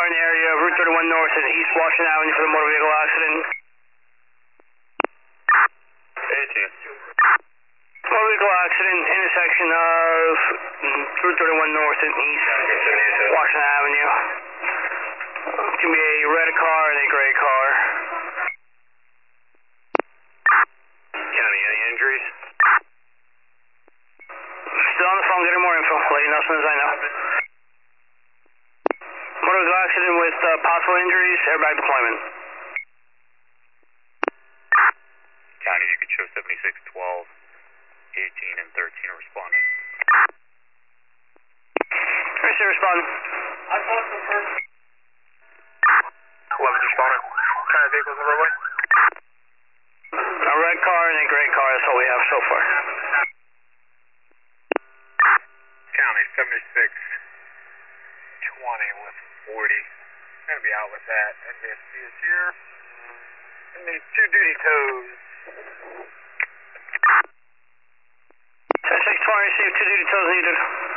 in the area of Route 31 North and East Washington Avenue for the motor vehicle accident. 18. Motor vehicle accident, intersection of Route 31 North and East Washington Avenue. It can be a red car and a gray car. County, any injuries? Still on the phone, getting more info. Let you know as soon as I know. Motor vehicle accident with possible injuries, airbag deployment. County, you can show 76, 12, 18, and 13 are responding. Where's your responding? 11's responding. What kind of vehicles on the roadway? A red car and a gray car, that's all we have so far. County, 76, 20 with 40. Gonna be out with that. NBSC is here. And need 2 duty tows. 620, received 2 duty tows needed.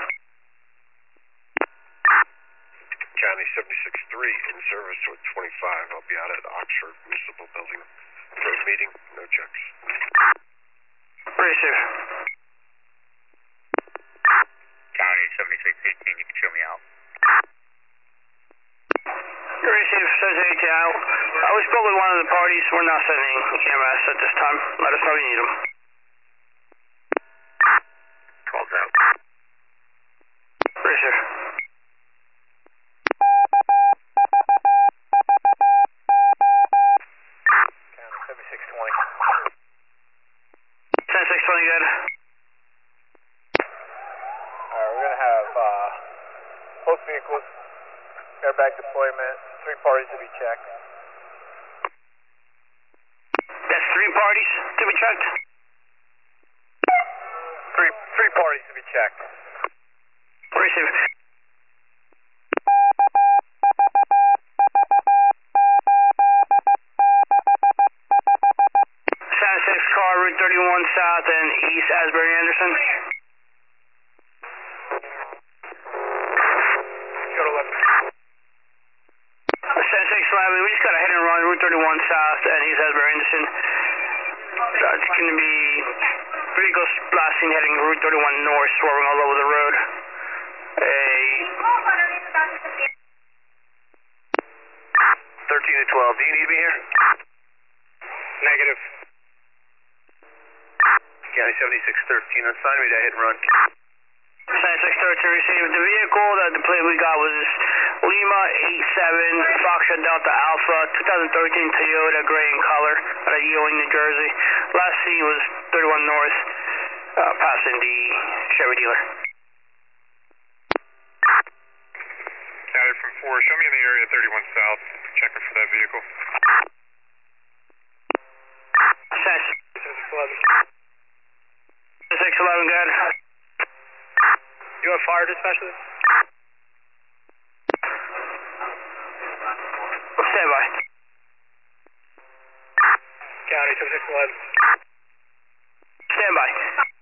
County, 76-3 in service with 25. I'll be out at Oxford Municipal Building for a meeting. No checks. Receive. County, 76-18, you can show me out. Receive, says 18 out. We spoke with one of the parties. We're not sending EMS at this time. Let us know if you need them. 12's out. Receive. County, 76-20. 10-620, good. Alright, we're gonna have both vehicles, airbag deployment, 3 parties to be checked. That's 3 parties to be checked? Three parties to be checked. Receive. Santa 6 car, Route 31 South and East Asbury Anderson. Go to 11. Santa 611, we just got a hit and run, Route 31 South and East Asbury Anderson. It's going to be vehicles blasting heading Route 31 North, swerving all over the road. 13 to 12, do you need me here? Negative. County 76-13, assign me that hit and run. Santa 613 received. The vehicle that the plate we got was Lima 87 Foxtrot Delta Alpha 2013 Toyota gray in color out of Ewing, New Jersey. Last seen was 31 North, passing the Chevy dealer. County from 4, show me in the area 31 South, checking for that vehicle. Santa 611, good. You have fire dispatcher? Stand by. County 7611. Stand by.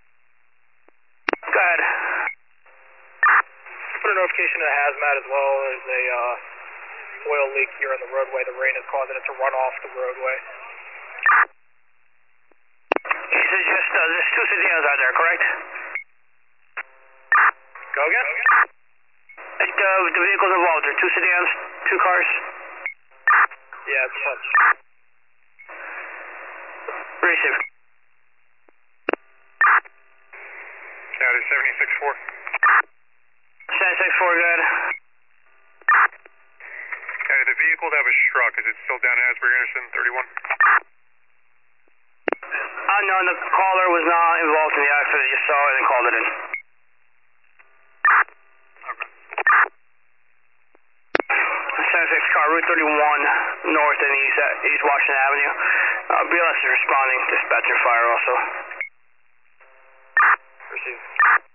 Go ahead. Put a notification to hazmat as well. There's a oil leak here on the roadway. The rain is causing it to run off the roadway. You suggest there's 2 sedans out there, correct? Go again? The vehicles involved, there are 2 sedans, 2 cars? Yeah, it's a bunch. Receive. County 76-4. Santa 6-4, good. County, the vehicle that was struck, is it still down at Asbury Anderson 31? No, the caller was not involved in the accident. You saw it and called it in. Santa 6 car, Route 31 North and East Washington Avenue. BLS is responding, dispatching fire also. Received.